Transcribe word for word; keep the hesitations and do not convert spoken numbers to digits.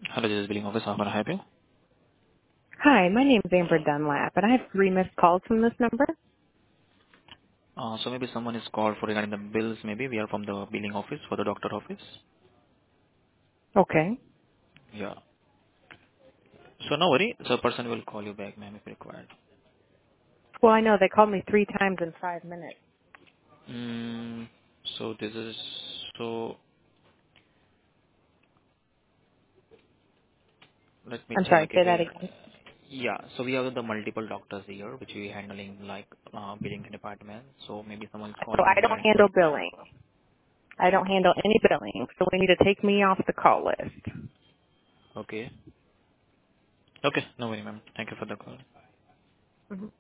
Hello, this is billing office. How can I help you? Hi, my name is Amber Dunlap, and I have three missed calls from this number. Uh, so maybe someone is called for regarding the bills. Maybe we are from the billing office for the doctor office. Okay. Yeah. So no worry. So a person will call you back, ma'am, if required. Well, I know they called me three times in five minutes. Mm, so this is so. Let me I'm sorry, check say that again. again. Yeah. So we have the multiple doctors here, which we handling like uh, billing department. So maybe someone is So calling I you don't regarding the handle bill. billing. I don't handle any billing, so we need to take me off the call list. Okay. Okay. No worry, ma'am. Thank you for the call.